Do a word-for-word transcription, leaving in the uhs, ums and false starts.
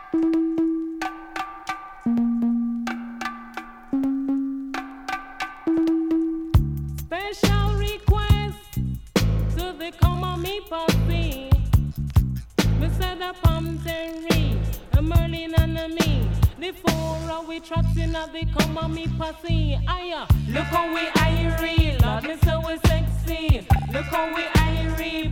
Special request to the come me puppy. Me said a palm terrine, a Merlin and a me. The four we trapped in a the come me pussy. Aya, look how we irie, Lord, me so we sexy. Look how we irie,